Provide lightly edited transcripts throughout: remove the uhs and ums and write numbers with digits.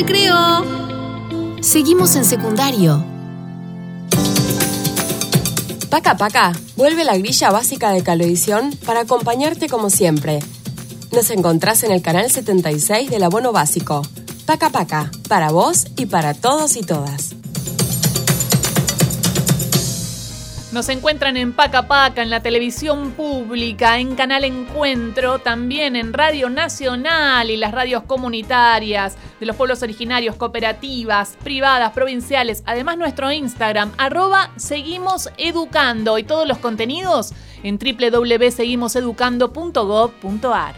recreo. Seguimos en secundario. Paca Paca, vuelve la grilla básica de Cablevisión para acompañarte como siempre. Nos encontrás en el canal 76 del abono básico. Paca Paca, para vos y para todos y todas. Nos encuentran en Paca Paca, en la televisión pública, en Canal Encuentro, también en Radio Nacional y las radios comunitarias de los pueblos originarios, cooperativas, privadas, provinciales. Además, nuestro Instagram, @seguimoseducando, y todos los contenidos en www.seguimoseducando.gov.ar.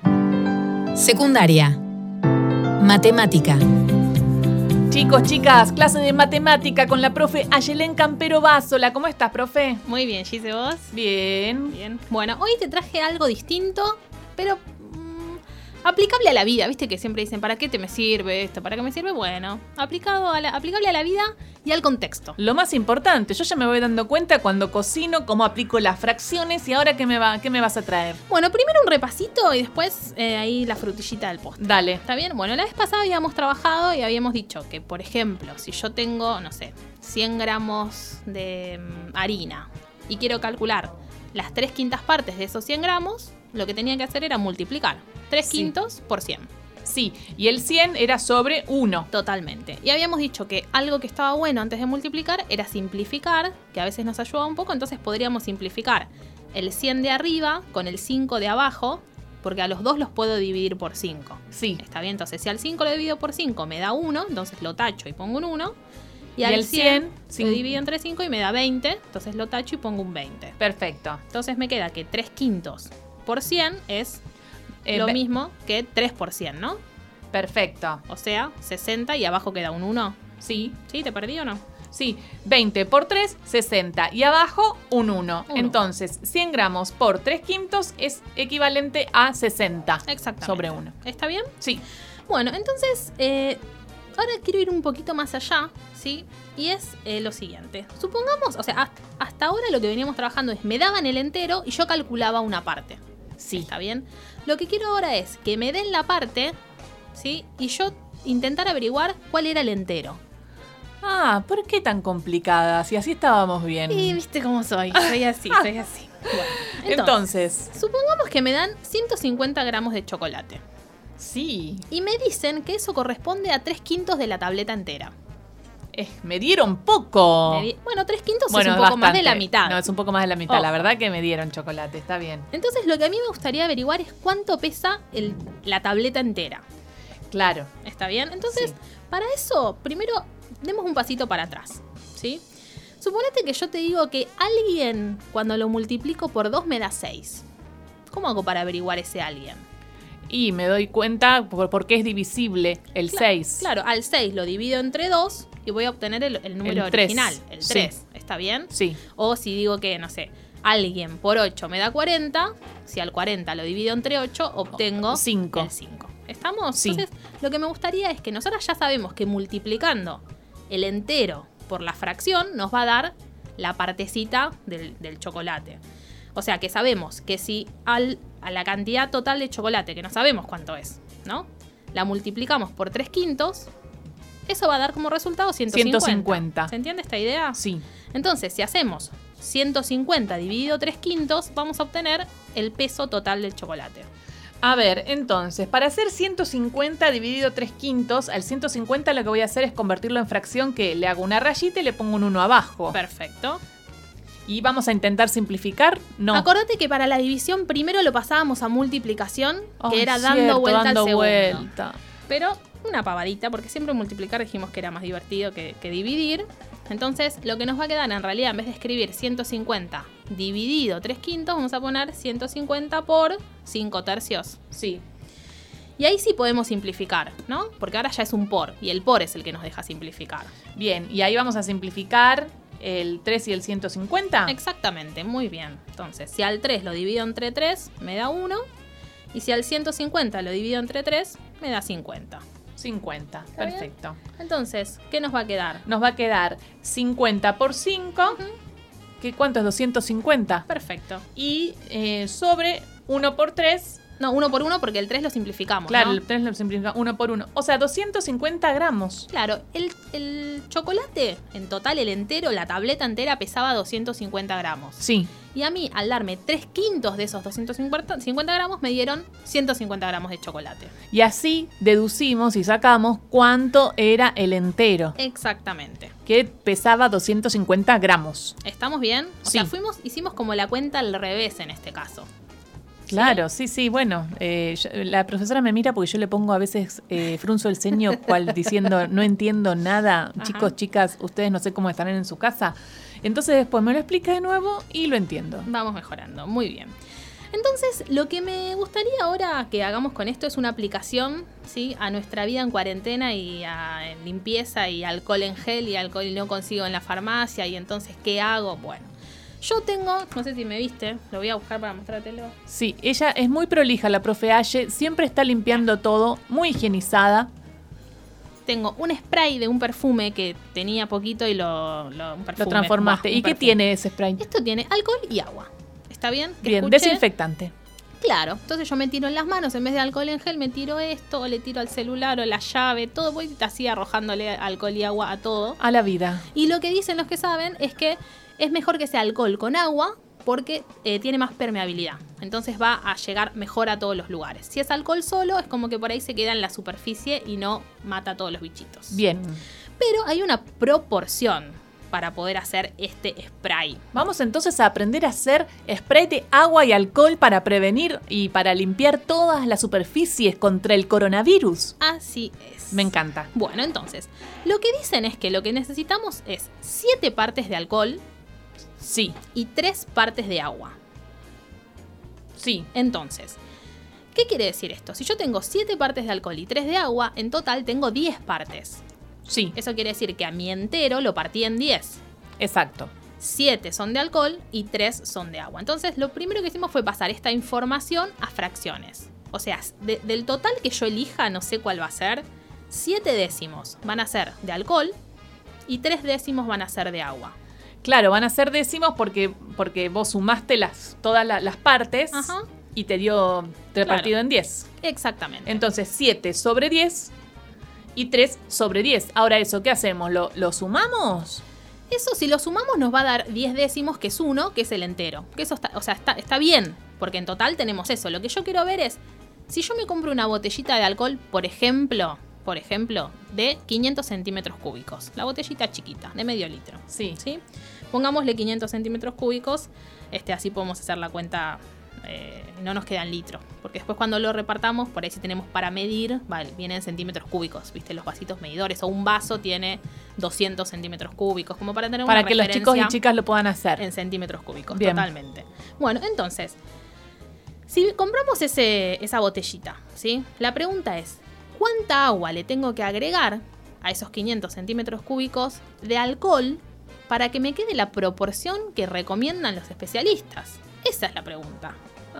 Secundaria. Matemática. Chicos, chicas, clase de matemática con la profe Ayelén Campero Básola. ¿Cómo estás, profe? Muy bien, Gise, ¿vos? Bien. Bien. Bueno, hoy te traje algo distinto, pero aplicable a la vida. Viste que siempre dicen, ¿para qué te me sirve esto? ¿Para qué me sirve? Bueno, aplicable a la vida y al contexto. Lo más importante, yo ya me voy dando cuenta cuando cocino cómo aplico las fracciones. Y ahora, ¿qué me vas a traer? Bueno, primero un repasito y después ahí la frutillita del postre. Dale. ¿Está bien? Bueno, la vez pasada habíamos trabajado y habíamos dicho que, por ejemplo, si yo tengo, no sé, 100 gramos de harina y quiero calcular las 3/5 partes de esos 100 gramos, lo que tenía que hacer era multiplicar 3/5 por 100. Sí, y el 100 era sobre 1. Totalmente. Y habíamos dicho que algo que estaba bueno antes de multiplicar era simplificar, que a veces nos ayuda un poco, entonces podríamos simplificar el 100 de arriba con el 5 de abajo, porque a los dos los puedo dividir por 5. Sí. Está bien, entonces si al 5 lo divido por 5 me da 1, entonces lo tacho y pongo un 1. Y al 100 lo divido entre 5 y me da 20, entonces lo tacho y pongo un 20. Perfecto. Entonces me queda que 3/5 por 100 es lo mismo que 3 por 100, ¿no? Perfecto. O sea, 60 y abajo queda un 1. Sí. ¿Sí? ¿Te perdí o no? Sí, 20 por 3, 60. Y abajo, un 1. Entonces, 100 gramos por 3/5 es equivalente a 60. Exactamente. Sobre 1. ¿Está bien? Sí. Bueno, entonces, ahora quiero ir un poquito más allá, ¿sí? Y es lo siguiente. Supongamos, o sea, hasta ahora lo que veníamos trabajando es, me daban el entero y yo calculaba una parte. Sí. ¿Está bien? Lo que quiero ahora es que me den la parte, ¿sí? Y yo intentar averiguar cuál era el entero. Ah, ¿por qué tan complicada? Si así estábamos bien. Y viste cómo soy. Soy así, soy así. Bueno, entonces, supongamos que me dan 150 gramos de chocolate. Sí. Y me dicen que eso corresponde a 3/5 de la tableta entera. Me dieron poco. Bueno, 3/5 es un poco bastante. más de la mitad. No, es un poco más de la mitad. Ojo. La verdad que me dieron chocolate, está bien. Entonces lo que a mí me gustaría averiguar es cuánto pesa la tableta entera. Claro. ¿Está bien? Entonces, para eso, primero demos un pasito para atrás, ¿sí? Suponete que yo te digo que alguien, cuando lo multiplico por 2, me da 6. ¿Cómo hago para averiguar ese alguien? Y me doy cuenta porque es divisible el 6. Claro, al 6 lo divido entre 2 y voy a obtener el número original, el 3. Sí. ¿Está bien? Sí. O si digo que, no sé, alguien por 8 me da 40, si al 40 lo divido entre 8, obtengo 5. el 5. ¿Estamos? Sí. Entonces, lo que me gustaría es que nosotras ya sabemos que multiplicando el entero por la fracción nos va a dar la partecita del chocolate. O sea, que sabemos que si a la cantidad total de chocolate, que no sabemos cuánto es, ¿no? La multiplicamos por 3/5, eso va a dar como resultado 150. ¿Se entiende esta idea? Sí. Entonces, si hacemos 150 dividido 3/5, vamos a obtener el peso total del chocolate. A ver, entonces, para hacer 150 dividido 3/5, al 150 lo que voy a hacer es convertirlo en fracción, que le hago una rayita y le pongo un 1 abajo. Perfecto. ¿Y vamos a intentar simplificar? No. Acordate que para la división primero lo pasábamos a multiplicación, que Ay, era dando cierto, vuelta dando al segundo. vuelta. Pero una pavadita, porque siempre multiplicar dijimos que era más divertido que dividir. Entonces, lo que nos va a quedar en realidad, en vez de escribir 150 dividido 3/5, vamos a poner 150 por 5/3. Sí. Y ahí sí podemos simplificar, ¿no? Porque ahora ya es un por, y el por es el que nos deja simplificar. Bien, y ahí vamos a simplificar el 3 y el 150. Exactamente, muy bien. Entonces, si al 3 lo divido entre 3, me da 1. Y si al 150 lo divido entre 3, me da 50. 50, ¿Está bien? perfecto. Entonces, ¿qué nos va a quedar? Nos va a quedar 50 por 5, ¿cuánto es? 250. Perfecto. Y sobre 1 por 3, No, 1 por 1 porque el 3 lo simplificamos, Claro, ¿no? el 3 lo simplifica 1 por 1. O sea, 250 gramos. Claro, el chocolate, en total, el entero, la tableta entera pesaba 250 gramos. Sí. Y a mí, al darme 3/5 de esos 250 gramos, me dieron 150 gramos de chocolate. Y así deducimos y sacamos cuánto era el entero, Exactamente. que pesaba 250 gramos. ¿Estamos bien? O Sí. sea, hicimos como la cuenta al revés en este caso. Claro, sí, bueno. La profesora me mira porque yo le pongo a veces frunzo el ceño cual diciendo no entiendo nada. Ajá. Chicos, chicas, ustedes no sé cómo estarán en su casa. Entonces después me lo explica de nuevo y lo entiendo. Vamos mejorando, muy bien. Entonces, lo que me gustaría ahora que hagamos con esto es una aplicación, ¿sí? A nuestra vida en cuarentena y a limpieza y alcohol en gel y alcohol y no consigo en la farmacia y entonces, ¿qué hago? Bueno, yo tengo, no sé si me viste, lo voy a buscar para mostrártelo. Sí, ella es muy prolija, la profe Aye, siempre está limpiando todo, muy higienizada. Tengo un spray de un perfume que tenía poquito y un perfume, Lo transformaste. un ¿Y qué perfume. tiene ese spray? Esto tiene alcohol y agua. ¿Está bien? ¿Que Bien, escuché? desinfectante. Claro, entonces yo me tiro en las manos, en vez de alcohol en gel, me tiro esto, o le tiro al celular o la llave, todo, voy así arrojándole alcohol y agua a todo. A la vida. Y lo que dicen los que saben es que es mejor que sea alcohol con agua porque tiene más permeabilidad. Entonces va a llegar mejor a todos los lugares. Si es alcohol solo, es como que por ahí se queda en la superficie y no mata a todos los bichitos. Bien. Pero hay una proporción para poder hacer este spray. Vamos entonces a aprender a hacer spray de agua y alcohol para prevenir y para limpiar todas las superficies contra el coronavirus. Así es. Me encanta. Bueno, entonces, lo que dicen es que lo que necesitamos es 7 partes de alcohol Sí, y 3 partes de agua. sí. Entonces, ¿qué quiere decir esto? Si yo tengo 7 partes de alcohol y 3 de agua, en total tengo 10 partes. Sí, Eso quiere decir que a mi entero lo partí en 10. exacto. 7 son de alcohol y 3 son de agua. Entonces, lo primero que hicimos fue pasar esta información a fracciones. O sea, del total que yo elija, no sé cuál va a ser, 7 décimos van a ser de alcohol y 3 décimos van a ser de agua. Claro, van a ser décimos porque vos sumaste todas las partes Ajá. y te dio repartido Claro. en 10. Exactamente. Entonces 7 sobre 10 y 3 sobre 10. Ahora eso, ¿qué hacemos? ¿Lo sumamos? Eso, si lo sumamos, nos va a dar 10 décimos, que es 1, que es el entero. Que eso está bien, porque en total tenemos eso. Lo que yo quiero ver es, si yo me compro una botellita de alcohol, por ejemplo, de 500 centímetros cúbicos. La botellita chiquita, de medio litro. Sí. ¿Sí? Pongámosle 500 centímetros cúbicos, así podemos hacer la cuenta, no nos quedan litros. Porque después cuando lo repartamos, por ahí si tenemos para medir, vienen centímetros cúbicos, ¿viste? Los vasitos medidores. O un vaso tiene 200 centímetros cúbicos, como para tener una Para que los chicos y referencia chicas lo puedan hacer. en centímetros cúbicos. Bien. Totalmente. Bueno, entonces, si compramos esa botellita, ¿sí? La pregunta es, ¿cuánta agua le tengo que agregar a esos 500 centímetros cúbicos de alcohol para que me quede la proporción que recomiendan los especialistas? Esa es la pregunta.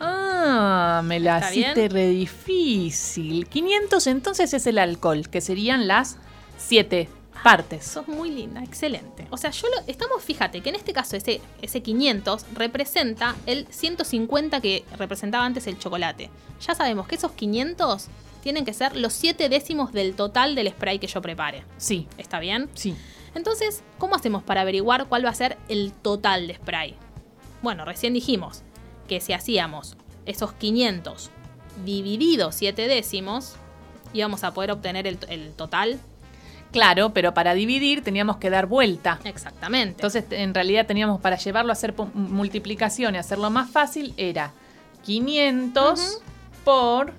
Ah, me la ¿Está hiciste bien? re difícil. 500 entonces es el alcohol, que serían las 7 partes. Sos muy linda, excelente. O sea, fíjate que en este caso ese 500 representa el 150 que representaba antes el chocolate. Ya sabemos que esos 500 tienen que ser los 7 décimos del total del spray que yo prepare. Sí, ¿Está bien? sí. Entonces, ¿cómo hacemos para averiguar cuál va a ser el total de spray? Bueno, recién dijimos que si hacíamos esos 500 dividido 7 décimos, íbamos a poder obtener el total. Claro, pero para dividir teníamos que dar vuelta. Exactamente. Entonces, en realidad teníamos para llevarlo a hacer multiplicación y hacerlo más fácil, era 500 Ujú. por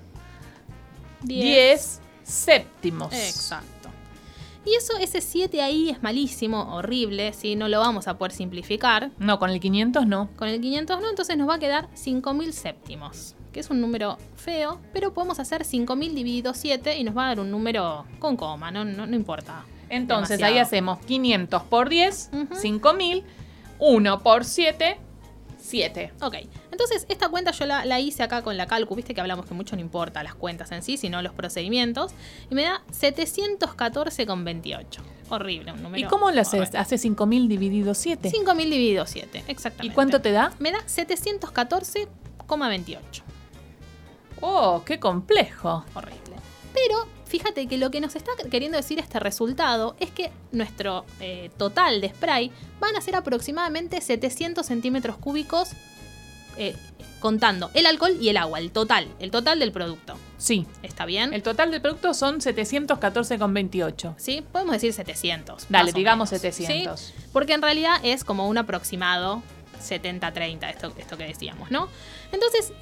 10 séptimos. Exacto. Y ese 7 ahí es malísimo, horrible, ¿sí? No lo vamos a poder simplificar. No, con el 500 no. Con el 500 no, entonces nos va a quedar 5.000 séptimos, que es un número feo, pero podemos hacer 5.000 dividido 7 y nos va a dar un número con coma, no importa. Entonces demasiado. ahí hacemos 500 por 10, Ujú. 5.000, 1 por 7, 7. Ok, entonces esta cuenta yo la hice acá con la calcu, viste que hablamos que mucho no importa las cuentas en sí, sino los procedimientos, y me da 714,28. Horrible, un número. ¿Y cómo lo haces? horrible. Hace 5.000 dividido 7. 5.000 dividido 7, exactamente. ¿Y cuánto te da? Me da 714,28. ¡Oh, qué complejo! Horrible. Pero fíjate que lo que nos está queriendo decir este resultado es que nuestro total de spray van a ser aproximadamente 700 centímetros cúbicos contando el alcohol y el agua, el total del producto. Sí. ¿Está bien? El total del producto son 714,28. Sí, podemos decir 700. Dale, más o digamos menos, 700. ¿sí? Porque en realidad es como un aproximado 70-30, esto que decíamos, ¿no? Entonces,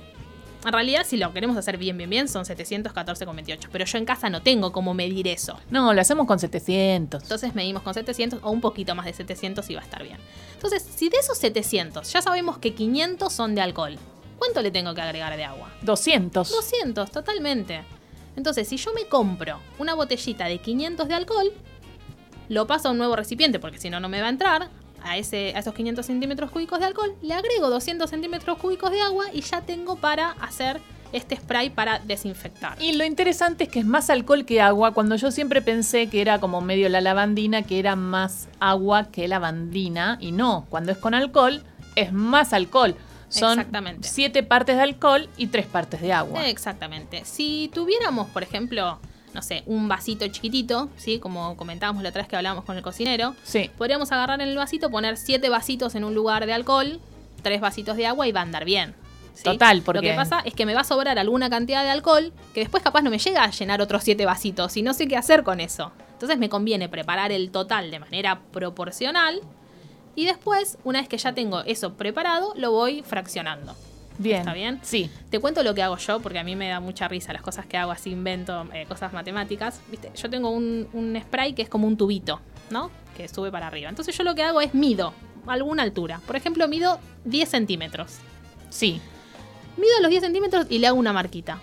en realidad, si lo queremos hacer bien, son 714,28. Pero yo en casa no tengo cómo medir eso. No, lo hacemos con 700. Entonces medimos con 700 o un poquito más de 700 y va a estar bien. Entonces, si de esos 700 ya sabemos que 500 son de alcohol, ¿cuánto le tengo que agregar de agua? 200. 200, totalmente. Entonces, si yo me compro una botellita de 500 de alcohol, lo paso a un nuevo recipiente, porque si no, no me va a entrar. A esos 500 centímetros cúbicos de alcohol, le agrego 200 centímetros cúbicos de agua y ya tengo para hacer este spray para desinfectar. Y lo interesante es que es más alcohol que agua, cuando yo siempre pensé que era como medio la lavandina, que era más agua que lavandina, y no, cuando es con alcohol, es más alcohol. Son 7 partes de alcohol y 3 partes de agua. Exactamente. Si tuviéramos, por ejemplo, no sé, un vasito chiquitito, ¿sí? Como comentábamos la otra vez que hablábamos con el cocinero. Sí. Podríamos agarrar en el vasito, poner 7 vasitos en un lugar de alcohol, 3 vasitos de agua y va a andar bien. ¿Sí? Total, porque... Lo que pasa es que me va a sobrar alguna cantidad de alcohol que después capaz no me llega a llenar otros 7 vasitos y no sé qué hacer con eso. Entonces me conviene preparar el total de manera proporcional y después, una vez que ya tengo eso preparado, lo voy fraccionando. Bien. ¿Está bien? Sí. Te cuento lo que hago yo, porque a mí me da mucha risa las cosas que hago, así invento cosas matemáticas. ¿Viste? Yo tengo un spray que es como un tubito, ¿no? Que sube para arriba. Entonces yo lo que hago es mido alguna altura. Por ejemplo, mido 10 centímetros. Sí. Mido los 10 centímetros y le hago una marquita.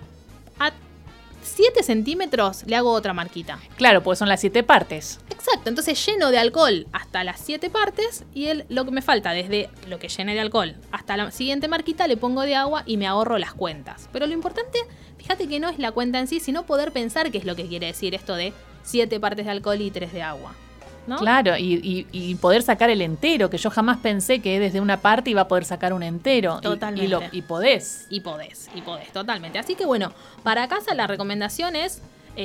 A 7 centímetros le hago otra marquita. Claro, porque son las 7 partes. Exacto, entonces lleno de alcohol hasta las 7 partes y lo que me falta desde lo que llene de alcohol hasta la siguiente marquita le pongo de agua y me ahorro las cuentas. Pero lo importante, fíjate que no es la cuenta en sí, sino poder pensar qué es lo que quiere decir esto de 7 partes de alcohol y 3 de agua, ¿no? Claro, y poder sacar el entero, que yo jamás pensé que desde una parte iba a poder sacar un entero. Totalmente. Y podés. Y podés, totalmente. Así que bueno, para casa la recomendación es...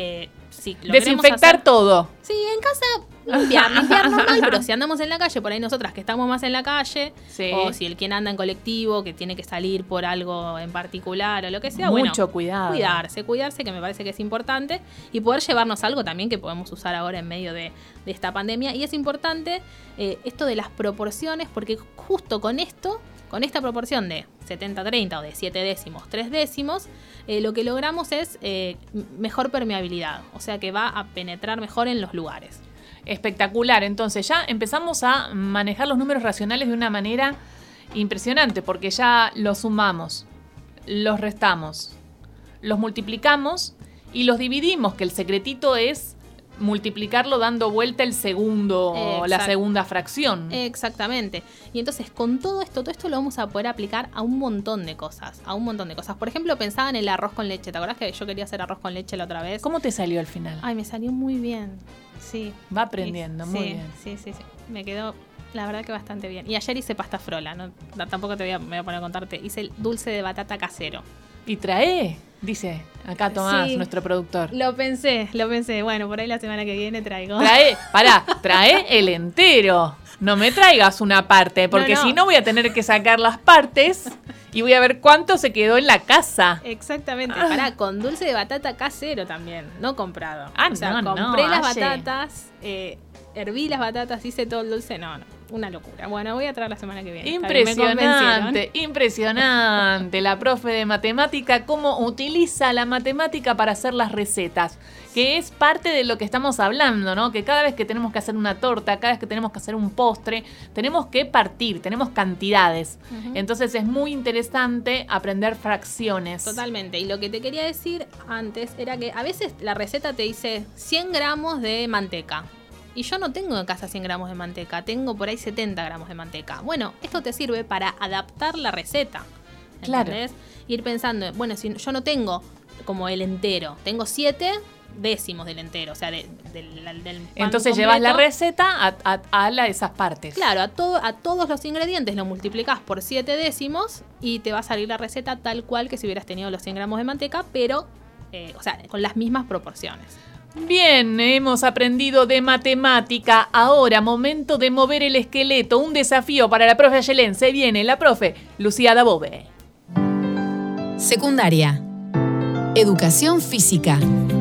desinfectar todo. Sí, en casa limpiar normal, pero si andamos en la calle, por ahí nosotras que estamos más en la calle, sí. O si el quien anda en colectivo, que tiene que salir por algo en particular o lo que sea, mucho cuidado. Cuidarse, que me parece que es importante, y poder llevarnos algo también que podemos usar ahora en medio de esta pandemia. Y es importante esto de las proporciones, porque justo con esta proporción de 70-30 o de 7 décimos, 3 décimos, lo que logramos es mejor permeabilidad, o sea que va a penetrar mejor en los lugares. Espectacular, entonces ya empezamos a manejar los números racionales de una manera impresionante, porque ya los sumamos, los restamos, los multiplicamos y los dividimos, que el secretito es multiplicarlo dando vuelta el segundo, la segunda fracción. Exactamente. Y entonces con todo esto lo vamos a poder aplicar a un montón de cosas. Por ejemplo, pensaba en el arroz con leche. ¿Te acordás que yo quería hacer arroz con leche la otra vez? ¿Cómo te salió al final? Ay, me salió muy bien. Sí. Va aprendiendo, muy bien. Sí. Me quedó, la verdad, que bastante bien. Y ayer hice pasta frola. Tampoco me voy a poner a contarte. Hice el dulce de batata casero. Y trae, dice acá Tomás, nuestro productor. Lo pensé. Bueno, por ahí la semana que viene traigo. Trae el entero. No me traigas una parte, porque si no voy a tener que sacar las partes y voy a ver cuánto se quedó en la casa. Exactamente. Con dulce de batata casero también, no comprado. Compré las batatas, herví las batatas, hice todo el dulce. No. Una locura. Bueno, voy a traer la semana que viene. Impresionante. La profe de matemática, cómo utiliza la matemática para hacer las recetas. Que es parte de lo que estamos hablando, ¿no? Que cada vez que tenemos que hacer una torta, cada vez que tenemos que hacer un postre, tenemos que partir, tenemos cantidades. Uh-huh. Entonces es muy interesante aprender fracciones. Totalmente. Y lo que te quería decir antes era que a veces la receta te dice 100 gramos de manteca. Y yo no tengo en casa 100 gramos de manteca, tengo por ahí 70 gramos de manteca. Bueno, esto te sirve para adaptar la receta. ¿Entendés? Claro. Ir pensando, bueno, si yo no tengo como el entero. Tengo 7 décimos del entero, o sea, del pan. Entonces completo. llevas la receta a esas partes. Claro, a todos los ingredientes lo multiplicás por 7 décimos y te va a salir la receta tal cual que si hubieras tenido los 100 gramos de manteca, pero, o sea, con las mismas proporciones. Bien, hemos aprendido de matemática. Ahora, momento de mover el esqueleto. Un desafío para la profe Ayelén. Se viene la profe Lucía Dabove. Secundaria. Educación física.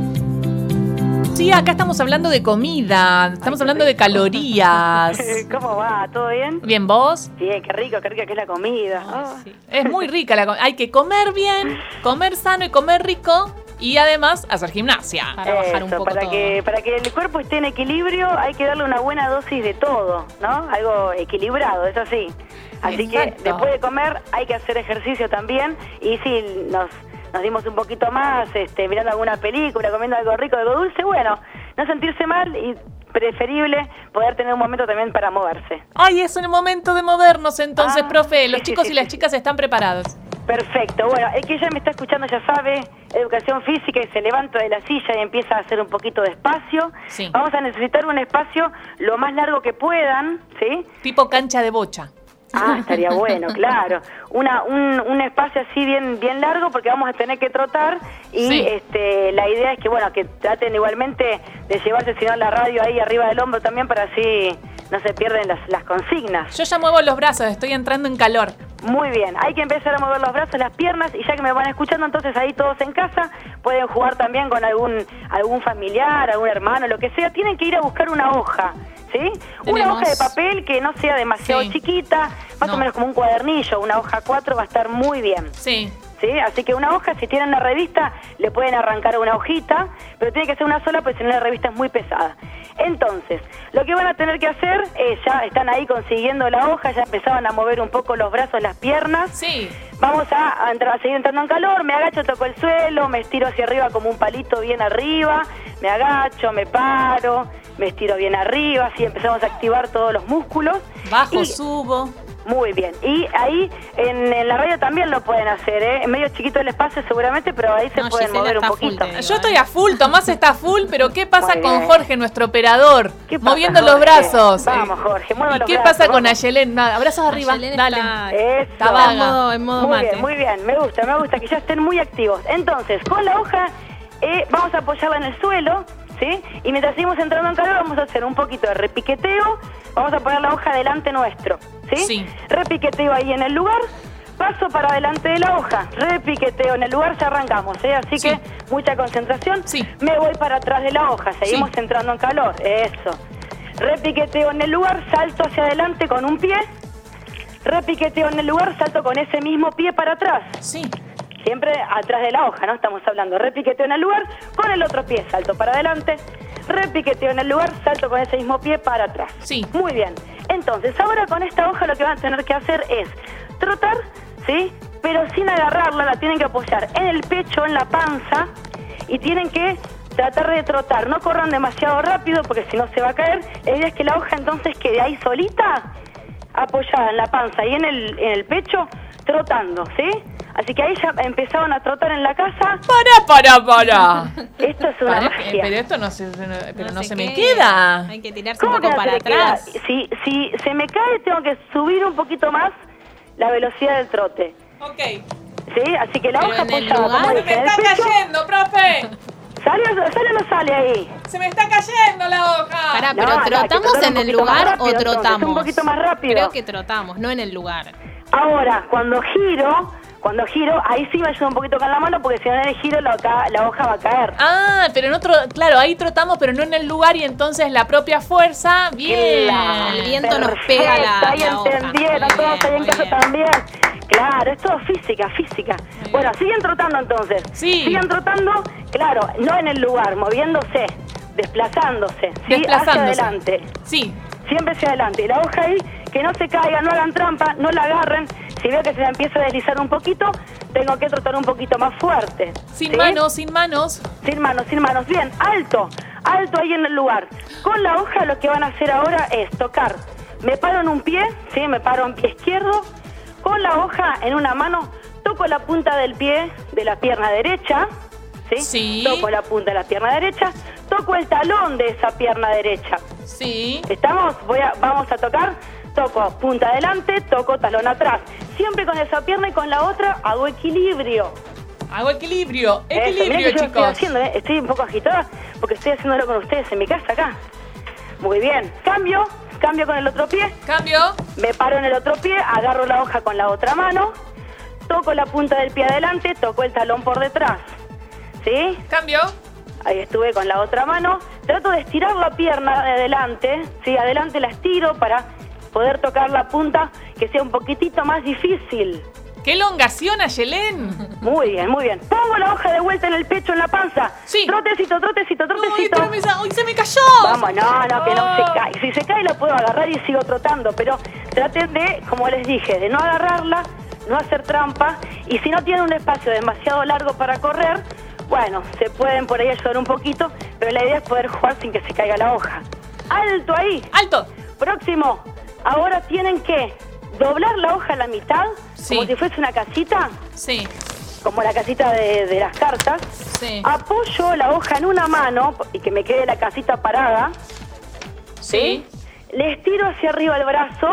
Sí, acá estamos hablando de comida. Estamos hablando de calorías. ¿Cómo va? ¿Todo bien? Bien, ¿vos? Bien, qué rico que es la comida. Oh. Sí. Es muy rica la comida. Hay que comer bien, comer sano y comer rico. Y además hacer gimnasia. Para bajar un poco para todo. que el cuerpo esté en equilibrio hay que darle una buena dosis de todo, ¿no? Algo equilibrado, eso sí. Así Exacto. que después de comer hay que hacer ejercicio también. Y si nos dimos un poquito más mirando alguna película, comiendo algo rico, algo dulce, bueno, no sentirse mal y preferible poder tener un momento también para moverse. Ay, es el momento de movernos entonces, profe. Los sí, chicos sí, y las sí. chicas están preparados. Perfecto, bueno, el que ya me está escuchando ya sabe, educación física, y se levanta de la silla y empieza a hacer un poquito de espacio. Sí. Vamos a necesitar un espacio lo más largo que puedan, ¿sí? Tipo cancha de bocha. Ah, estaría bueno, claro. Un espacio así bien largo porque vamos a tener que trotar y Sí. la idea es que, bueno, que traten igualmente de llevarse, si no, la radio ahí arriba del hombro también para así no se pierden las consignas. Yo ya muevo los brazos, estoy entrando en calor. Muy bien, hay que empezar a mover los brazos, las piernas, y ya que me van escuchando, entonces ahí todos en casa pueden jugar también con algún familiar, algún hermano, lo que sea. Tienen que ir a buscar una hoja, ¿sí? Una Tenemos. hoja de papel que no sea demasiado Sí. chiquita, más No. o menos como un cuadernillo, una hoja 4 va a estar muy bien. Sí. ¿Sí? Así que una hoja, si tienen una revista, le pueden arrancar una hojita, pero tiene que ser una sola, porque si no la revista es muy pesada. Entonces, lo que van a tener que hacer es, ya están ahí consiguiendo la hoja, ya empezaban a mover un poco los brazos, las piernas. Sí. Vamos a seguir entrando en calor, me agacho, toco el suelo, me estiro hacia arriba como un palito bien arriba, me agacho, me paro, me estiro bien arriba, así empezamos a activar todos los músculos. Bajo, Y- subo. Muy bien, y ahí en la radio también lo pueden hacer, ¿eh? Es medio chiquito el espacio seguramente, pero ahí se No, pueden Gisela mover un está full, poquito. te digo. Yo estoy a full, Tomás está full, pero ¿qué pasa Muy con bien. Jorge, nuestro operador? ¿Qué pasa, Moviendo los Jorge? brazos. Vamos, Jorge, mueva ¿Y los qué brazos, pasa con vamos. Ayelén? Nada, brazos arriba, Ayelén dale. Eso. Está vaga. En modo Muy mate. bien, me gusta que ya estén muy activos. Entonces, con la hoja vamos a apoyarla en el suelo, ¿sí? Y mientras seguimos entrando en calor vamos a hacer un poquito de repiqueteo, vamos a poner la hoja delante nuestro, ¿sí? Sí. Repiqueteo ahí en el lugar, paso para adelante de la hoja, repiqueteo en el lugar, ya arrancamos, Así Sí. que mucha concentración. Sí. Me voy para atrás de la hoja, seguimos Sí. entrando en calor, eso. Repiqueteo en el lugar, salto hacia adelante con un pie, repiqueteo en el lugar, salto con ese mismo pie para atrás. Sí. Siempre atrás de la hoja, ¿no? Estamos hablando. Repiqueteo en el lugar, con el otro pie salto para adelante. Repiqueteo en el lugar, salto con ese mismo pie para atrás. Sí. Muy bien. Entonces, ahora con esta hoja lo que van a tener que hacer es trotar, ¿sí? Pero sin agarrarla, la tienen que apoyar en el pecho, en la panza, y tienen que tratar de trotar. No corran demasiado rápido porque si no se va a caer. La idea es que la hoja entonces quede ahí solita, apoyada en la panza y en el pecho, trotando, ¿sí? Así que ahí ya empezaban a trotar en la casa. Para. Esto es una magia. Pero esto no se, pero no se me queda. queda. Hay que tirarse un ¿Cómo poco que no para se le queda? atrás. Si se me cae, tengo que subir un poquito más la velocidad del trote, Ok. ¿sí? Así que la Pero hoja en el apoyada, lugar- como Se dije, me en está el pecho. cayendo, profe. ¿Sale o no sale ahí? Se me está cayendo la hoja. Pará, No, pero no, hay que ¿trotamos trotar en un el poquito más lugar rápido, o entonces, trotamos? un poquito más rápido. Creo que trotamos, no en el lugar. Ahora, cuando giro, ahí sí me ayuda un poquito con la mano porque si no en el giro la hoja va a caer. Ah, pero en otro, claro, ahí trotamos, pero no en el lugar y entonces la propia fuerza, bien. Claro, El viento nos pega ahí la hoja. entendieron, Muy todos bien, ahí en muy casa bien. también. Claro, es todo física. Bueno, siguen trotando entonces. Sí. Sigan trotando, claro, no en el lugar, moviéndose, desplazándose, ¿sí? Desplazándose. Hacia adelante. Sí, Siempre hacia adelante. Y la hoja ahí, que no se caiga, no hagan trampa, no la agarren. Si veo que se la empieza a deslizar un poquito, tengo que trotar un poquito más fuerte. sin ¿sí? manos, sin manos. Sin manos. Bien, alto ahí en el lugar. Con la hoja lo que van a hacer ahora es tocar. Me paro en un pie, ¿sí? Me paro en pie izquierdo. Con la hoja en una mano, toco la punta del pie de la pierna derecha, ¿sí? Sí. Toco la punta de la pierna derecha, toco el talón de esa pierna derecha. Sí. ¿Estamos? Vamos a tocar, toco punta adelante, toco talón atrás. Siempre con esa pierna y con la otra hago equilibrio. Hago equilibrio. Mirá Equilibrio, que yo lo chicos. estoy haciendo, estoy un poco agitada porque estoy haciéndolo con ustedes en mi casa acá. Muy bien, cambio con el otro pie. Cambio. Me paro en el otro pie, agarro la hoja con la otra mano, toco la punta del pie adelante, toco el talón por detrás. ¿Sí? Cambio. Ahí estuve con la otra mano. Trato de estirar la pierna de adelante. ¿Sí? Adelante la estiro para poder tocar la punta que sea un poquitito más difícil. ¡Qué elongación, Ayelén! Muy bien, muy bien. Pongo la hoja de vuelta en el pecho, en la panza. Sí. Trotecito, trotecito, trotecito. ¡Uy, se me cayó! Vamos, no, que no se cae. Si se cae la puedo agarrar y sigo trotando, pero traten de, como les dije, de no agarrarla, no hacer trampa, y si no tienen un espacio demasiado largo para correr, bueno, se pueden por ahí ayudar un poquito, pero la idea es poder jugar sin que se caiga la hoja. ¡Alto ahí! ¡Alto! Próximo. Ahora tienen que doblar la hoja a la mitad, Sí. como si fuese una casita, Sí, como la casita de las cartas. sí, Apoyo la hoja en una mano y que me quede la casita parada. sí. Le estiro hacia arriba el brazo,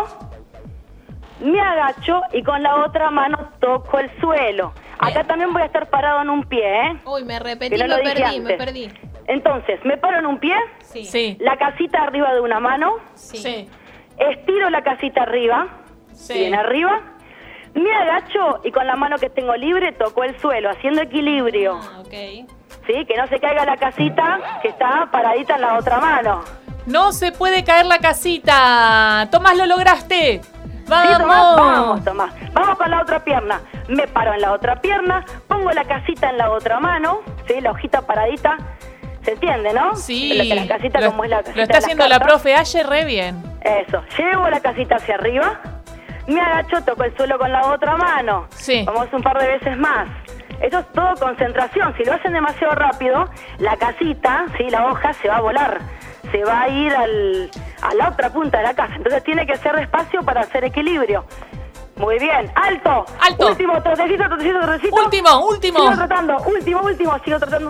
me agacho y con la otra mano toco el suelo. Acá también voy a estar parado en un pie, ¿eh? Uy, me repetí, Que no lo dije me antes. perdí. Entonces, me paro en un pie, Sí. Sí, la casita arriba de una mano, Sí. sí, estiro la casita arriba, sí. bien arriba, me agacho y con la mano que tengo libre toco el suelo, haciendo equilibrio. Ah, ok. ¿Sí? Que no se caiga la casita que está paradita en la otra mano. No se puede caer la casita. Tomás, lo lograste. Sí, Tomás, ¡Vamos! vamos, Tomás. Vamos con la otra pierna. Me paro en la otra pierna, pongo la casita en la otra mano, ¿sí? La hojita paradita. ¿Se entiende, no? Sí. La casita lo, como es la casita lo está de las haciendo la cartas. profe Aye re bien. Eso. Llevo la casita hacia arriba, me agacho, toco el suelo con la otra mano. Sí. Vamos un par de veces más. Eso es todo concentración. Si lo hacen demasiado rápido, la casita, ¿sí? La hoja se va a volar. Se va a ir a la otra punta de la casa. Entonces tiene que ser despacio para hacer equilibrio. Muy bien. ¡Alto! ¡Alto! Último, trotecito, trotecito, trotecito. Último. Sigo tratando. Último. Sigo tratando.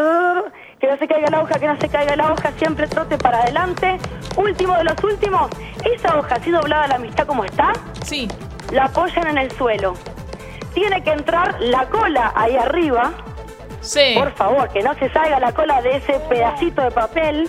Que no se caiga la hoja, que no se caiga la hoja. Siempre trote para adelante. Último de los últimos. Esa hoja, así doblada a la mitad como está, Sí, la apoyan en el suelo. Tiene que entrar la cola ahí arriba. sí. Por favor, que no se salga la cola de ese pedacito de papel.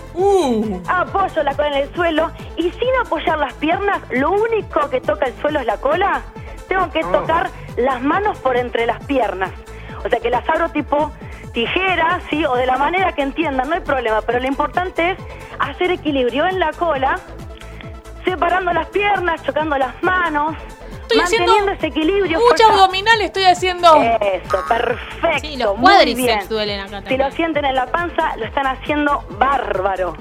Apoyo la cola en el suelo y sin apoyar las piernas, lo único que toca el suelo es la cola. Tengo que tocar las manos por entre las piernas. O sea que las abro tipo tijera, ¿sí? O de la manera que entiendan, no hay problema. Pero lo importante es hacer equilibrio en la cola, separando las piernas, chocando las manos, Estoy haciendo manteniendo ese equilibrio. mucha fuerza. abdominal estoy haciendo. Eso, perfecto. Sí, los muy cuádriceps bien. duelen acá Si también. lo sienten en la panza, lo están haciendo bárbaro.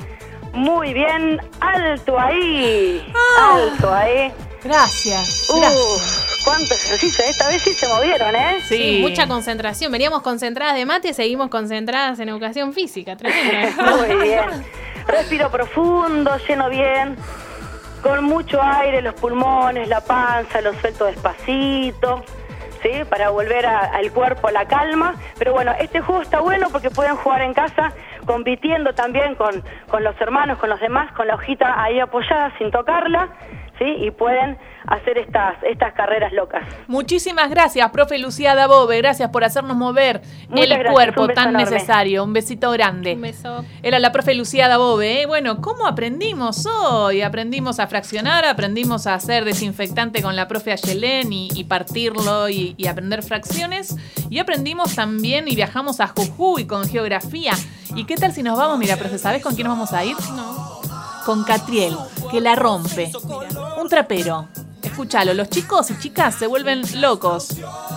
Muy bien, alto ahí. Alto ahí. Gracias. Cuánto ejercicio. Esta vez sí se movieron, ¿eh? Sí, mucha concentración. Veníamos concentradas de mate, seguimos concentradas en educación física. Tremendo. Muy bien. Respiro profundo, lleno bien. Con mucho aire, los pulmones, la panza, lo suelto despacito, ¿sí? Para volver al cuerpo a la calma. Pero bueno, este juego está bueno porque pueden jugar en casa, compitiendo también con los hermanos, con los demás, con la hojita ahí apoyada sin tocarla, ¿sí? Y pueden hacer estas carreras locas. Muchísimas gracias, profe Lucía Dabove. Gracias por hacernos mover Muchas el gracias, cuerpo un beso tan enorme. necesario. Un besito grande. Un beso. Era la profe Lucía Dabove. Bueno, ¿cómo aprendimos hoy? Aprendimos a fraccionar, aprendimos a hacer desinfectante con la profe Ayelén y partirlo y aprender fracciones. Y aprendimos también y viajamos a Jujuy con geografía. ¿Y qué tal si nos vamos? Mira, profe, ¿sabés con quién nos vamos a ir? No. Con Catriel, que la rompe. Un trapero. Escúchalo, los chicos y chicas se vuelven locos.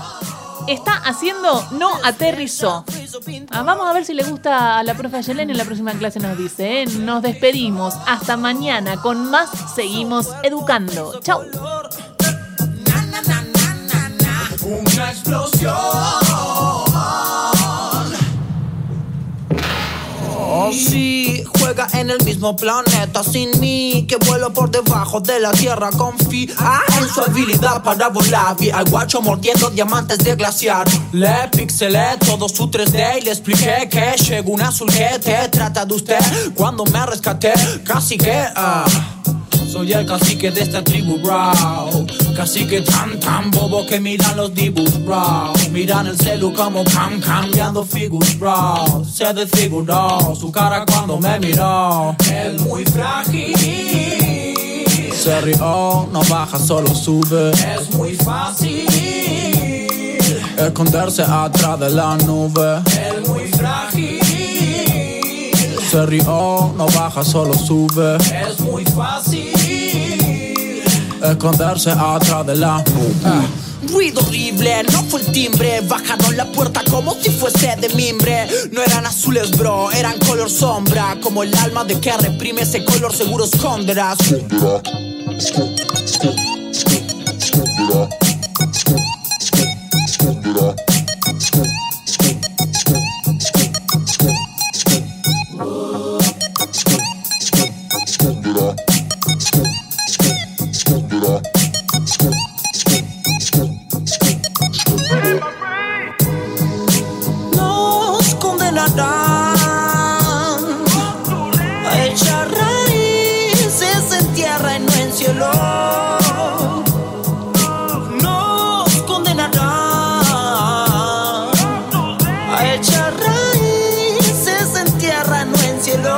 Está haciendo No Aterrizó. Vamos a ver si le gusta a la profe Ayelén. En la próxima clase nos dice, ¿eh? Nos despedimos. Hasta mañana. Con más seguimos educando. Chau. Una explosión. Sí, juega en el mismo planeta sin mí, que vuelo por debajo de la tierra. Confía en su habilidad para volar. Vi al guacho mordiendo diamantes de glaciar. Le pixelé todo su 3D y le expliqué que llegó un azul que te trata de usted. Cuando me rescaté, casi que soy el cacique de esta tribu, bro. Cacique tan bobo que miran los dibujos, bro. Miran el celu como cambiando figuras, bro. Se desfiguró su cara cuando me miró. Es muy frágil. Se rió, no baja, solo sube. Es muy fácil esconderse atrás de la nube. Es muy frágil. Se rió, no baja, solo sube. Es muy fácil esconderse atrás de la nube. Ruido horrible, no fue el timbre. Bajaron la puerta como si fuese de mimbre. No eran azules, bro, eran color sombra. Como el alma de que reprime ese color seguro esconderás. Nos condenarán a echar raíces en tierra y no en cielo. Nos condenarán a echar raíces en tierra y no en cielo.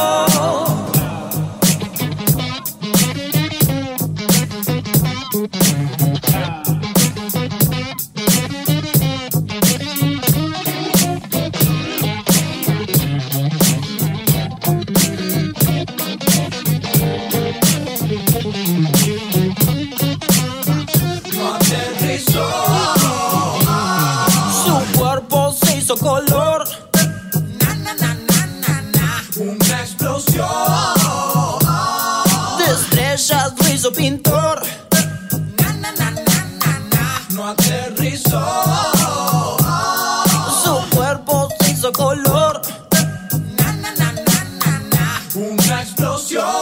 Su cuerpo se hizo color. Una explosión de estrellas lo hizo pintor. No aterrizó. Su cuerpo se hizo color. Una explosión